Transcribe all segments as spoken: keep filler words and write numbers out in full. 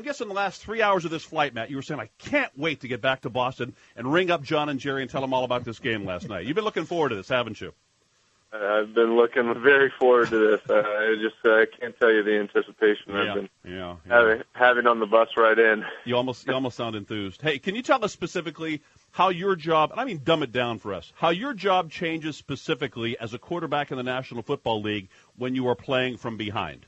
I'm guessing the last three hours of this flight, Matt, you were saying, I can't wait to get back to Boston and ring up John and Jerry and tell them all about this game last night. You've been looking forward to this, haven't you? I've been looking very forward to this. Uh, I just uh, I can't tell you the anticipation yeah, I've been yeah, yeah. Having, having on the bus right in. You almost you almost sound enthused. Hey, can you tell us specifically how your job, and I mean dumb it down for us, how your job changes specifically as a quarterback in the National Football League when you are playing from behind?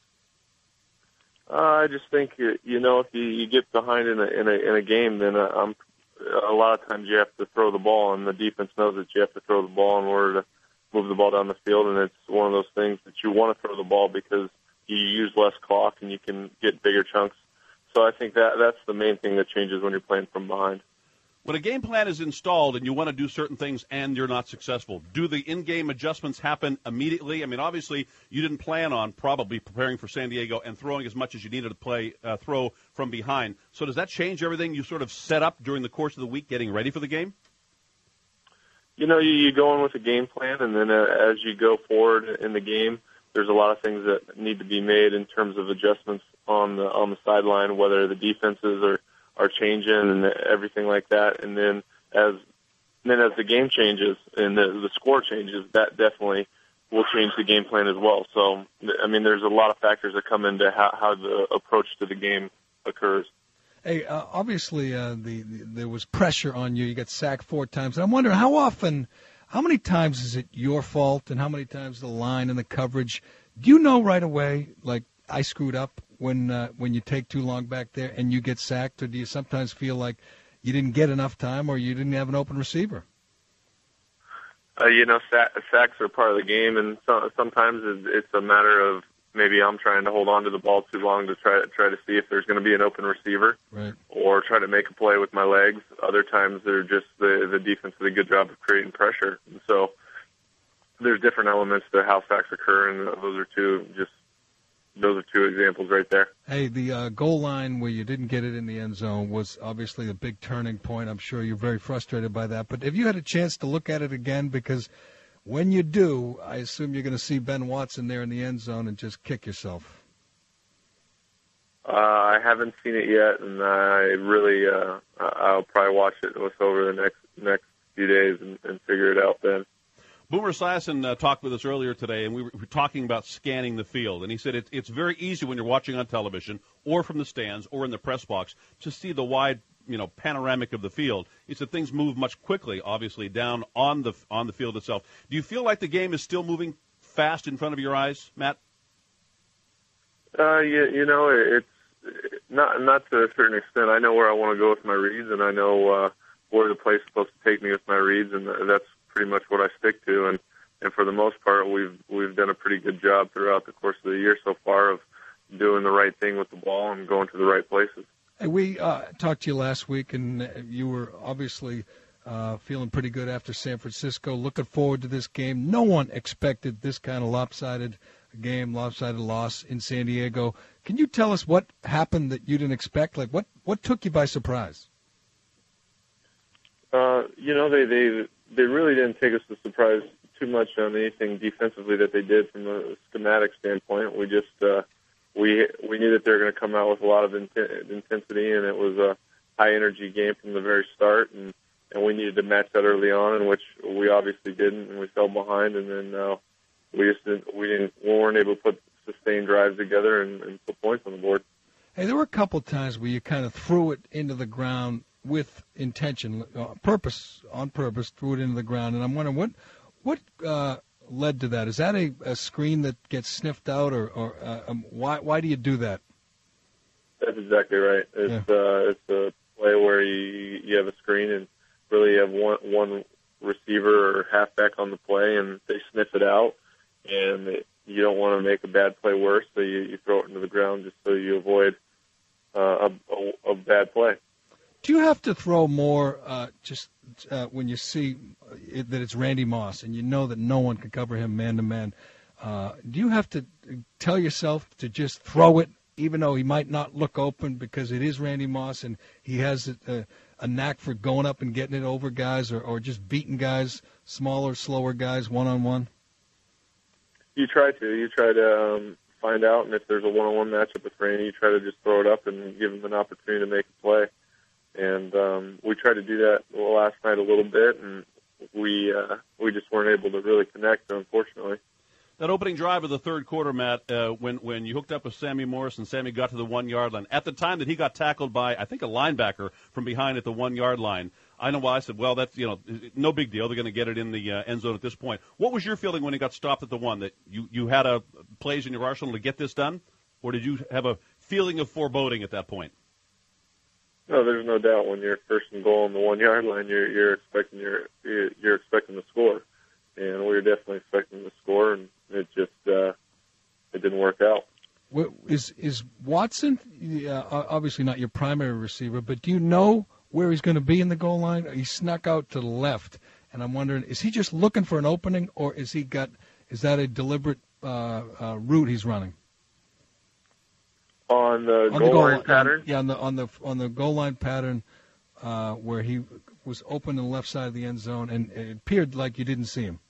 Uh, I just think, you, you know, if you, you get behind in a, in a, in a game, then uh, I'm, a lot of times you have to throw the ball, and the defense knows that you have to throw the ball in order to move the ball down the field, and it's one of those things that you want to throw the ball because you use less clock and you can get bigger chunks. So I think that that's the main thing that changes when you're playing from behind. When a game plan is installed and you want to do certain things and you're not successful, do the in-game adjustments happen immediately? I mean, obviously, you didn't plan on probably preparing for San Diego and throwing as much as you needed to play uh, throw from behind. So does that change everything you sort of set up during the course of the week getting ready for the game? You know, you, you go in with a game plan, and then uh, as you go forward in the game, there's a lot of things that need to be made in terms of adjustments on the on the sideline, whether the defenses are, are changing and everything like that. And then as then as the game changes and the, the score changes, that definitely will change the game plan as well. So, I mean, there's a lot of factors that come into how, how the approach to the game occurs. Hey, uh, obviously uh, the, the there was pressure on you. You got sacked four times. And I'm wondering how often, how many times is it your fault, and how many times the line and the coverage? Do you know right away, like, I screwed up when uh, when you take too long back there and you get sacked, or do you sometimes feel like you didn't get enough time or you didn't have an open receiver? Uh, you know, sacks are part of the game, and so, sometimes it's a matter of maybe I'm trying to hold on to the ball too long to try try to see if there's going to be an open receiver, right, or try to make a play with my legs. Other times they're just the the defense did a good job of creating pressure. And so there's different elements to how sacks occur, and those are two just those are two examples right there. Hey, the uh, goal line where you didn't get it in the end zone was obviously a big turning point. I'm sure you're very frustrated by that. But have you had a chance to look at it again? Because when you do, I assume you're going to see Ben Watson there in the end zone and just kick yourself. Uh, I haven't seen it yet, and I really uh, I'll probably watch it with over the next next few days and, and figure it out then. Boomer Esiason uh, talked with us earlier today, and we were, we were talking about scanning the field. And he said it, it's very easy when you're watching on television or from the stands or in the press box to see the wide, you know, panoramic of the field. He said things move much quickly, obviously, down on the on the field itself. Do you feel like the game is still moving fast in front of your eyes, Matt? Uh, you, you know, it's not not to a certain extent. I know where I want to go with my reads, and I know uh, where the play's supposed to take me with my reads, and that's pretty much what I stick to, and, and for the most part, we've we've done a pretty good job throughout the course of the year so far of doing the right thing with the ball and going to the right places. Hey, we uh, talked to you last week, and you were obviously uh, feeling pretty good after San Francisco, looking forward to this game. No one expected this kind of lopsided game, lopsided loss in San Diego. Can you tell us what happened that you didn't expect? Like, what, what took you by surprise? Uh, you know, they, they they really didn't take us by surprise too much on anything defensively that they did from a schematic standpoint. We just uh, we we knew that they were going to come out with a lot of int- intensity, and it was a high energy game from the very start, and, and we needed to match that early on, in which we obviously didn't, and we fell behind, and then uh, we just didn't we didn't we weren't able to put sustained drives together and, and put points on the board. Hey, there were a couple times where you kind of threw it into the ground with intention, uh, purpose, on purpose, threw it into the ground. And I'm wondering, what what uh, led to that? Is that a, a screen that gets sniffed out, or, or uh, um, why why do you do that? That's exactly right. It's yeah. uh, it's a play where you you have a screen and really you have one one receiver or halfback on the play, and they sniff it out, and it, you don't want to make a bad play worse, so you, you throw it into the ground just so you avoid uh, a, a, a bad play. Do you have to throw more uh, just uh, when you see it, that it's Randy Moss and you know that no one can cover him man-to-man? Uh, do you have to tell yourself to just throw it, even though he might not look open, because it is Randy Moss and he has a, a knack for going up and getting it over guys, or, or just beating guys, smaller, slower guys, one-on-one? You try to. You try to um, find out, and if there's a one-on-one matchup with Randy, you try to just throw it up and give him an opportunity to make a play. And um, we tried to do that last night a little bit, and we uh, we just weren't able to really connect, unfortunately. That opening drive of the third quarter, Matt, uh, when when you hooked up with Sammy Morris and Sammy got to the one-yard line, at the time that he got tackled by, I think, a linebacker from behind at the one-yard line, I know why I said, well, that's, you know, no big deal. They're going to get it in the uh, end zone at this point. What was your feeling when he got stopped at the one, that you, you had a plays in your arsenal to get this done, or did you have a feeling of foreboding at that point? No, there's no doubt when you're first and goal on the one-yard line, you're, you're expecting you're, you're expecting to score. And we were definitely expecting to score, and it just uh, it didn't work out. Is is Watson uh, obviously not your primary receiver, but do you know where he's going to be in the goal line? He snuck out to the left, and I'm wondering, is he just looking for an opening, or is he got is that a deliberate uh, uh, route he's running? On the, on goal, the goal line pattern? Yeah, on the on the on the goal line pattern, uh, where he was open on the left side of the end zone, and it appeared like you didn't see him.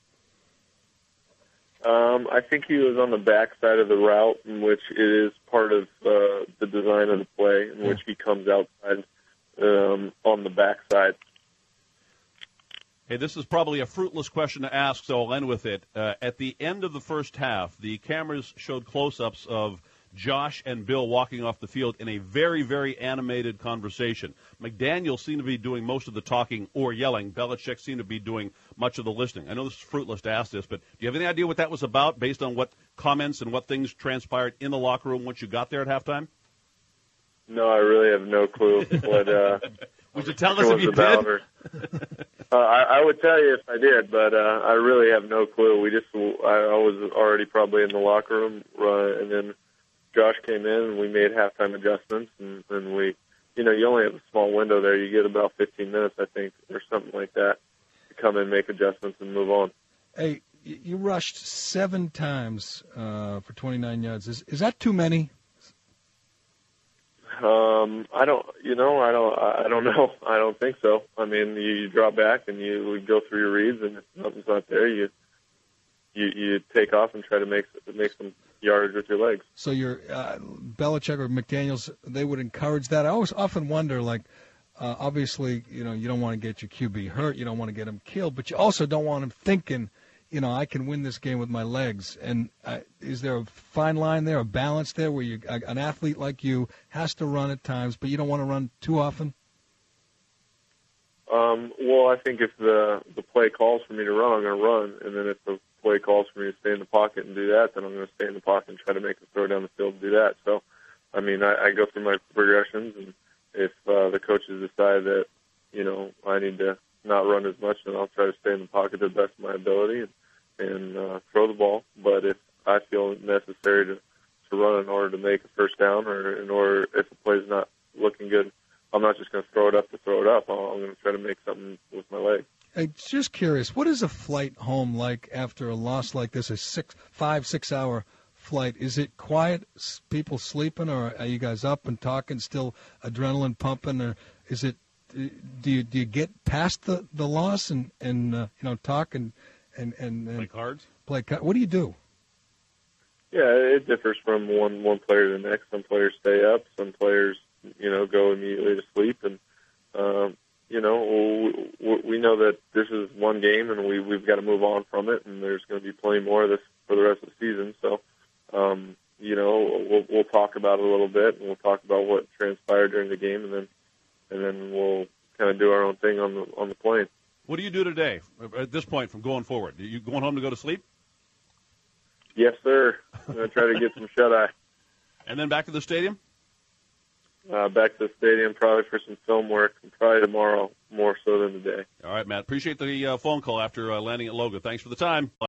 Um, I think he was on the back side of the route, in which it is part of uh, the design of the play, in which he comes outside um, on the back side. Hey, this is probably a fruitless question to ask, so I'll end with it. Uh, at the end of the first half, the cameras showed close-ups of Josh and Bill walking off the field in a very, very animated conversation. McDaniel seemed to be doing most of the talking or yelling. Belichick seemed to be doing much of the listening. I know this is fruitless to ask this, but do you have any idea what that was about based on what comments and what things transpired in the locker room once you got there at halftime? No, I really have no clue what uh, would you tell us if you about did? Or, uh, I, I would tell you if I did, but uh, I really have no clue. We just, I, I was already probably in the locker room, uh, and then Josh came in, and we made halftime adjustments, and, and we, you know, you only have a small window there. You get about fifteen minutes, I think, or something like that, to come in, make adjustments, and move on. Hey, you rushed seven times uh, for twenty-nine yards. Is is that too many? Um, I don't, you know, I don't, I don't know. I don't think so. I mean, you, you drop back and you go through your reads, and if nothing's not there, you, you, you take off and try to make make some yardage with your legs. So your uh, Belichick or McDaniels, they would encourage that. I always often wonder, like, uh, obviously, you know, you don't want to get your Q B hurt, you don't want to get him killed, but you also don't want him thinking, you know, I can win this game with my legs. And uh, is there a fine line there, a balance there, where you, an athlete like you has to run at times, but you don't want to run too often? Um, well, I think if the the play calls for me to run, I'm going to run, and then if the play calls for me to stay in the pocket and do that, then I'm going to stay in the pocket and try to make a throw down the field and do that. So, I mean, I, I go through my progressions, and if uh, the coaches decide that, you know, I need to not run as much, then I'll try to stay in the pocket to the best of my ability and, and uh, throw the ball. But if I feel necessary to, to run in order to make a first down, or in order if the play's not looking good, I'm not just going to throw it up to throw it up. I'm going to try to make something with my leg. Hey, just curious, what is a flight home like after a loss like this, a six, five, six-hour flight? Is it quiet, people sleeping, or are you guys up and talking, still adrenaline pumping, or is it? Do you do you get past the, the loss and and uh, you know talk and and and, and play cards? Play what do you do? Yeah, it differs from one one player to the next. Some players stay up, some players you know go immediately to sleep, and um, you know we, we know that this is one game, and we we've got to move on from it, and there's going to be plenty more of this for the rest of the season. So. Um, you know, we'll we'll talk about it a little bit, and we'll talk about what transpired during the game, and then and then we'll kind of do our own thing on the on the plane. What do you do today at this point from going forward? Are you going home to go to sleep? Yes, sir. I'm going to try to get some shut-eye. And then back to the stadium? Uh, back to the stadium probably for some film work, and probably tomorrow more so than today. All right, Matt. Appreciate the uh, phone call after uh, landing at Logan. Thanks for the time.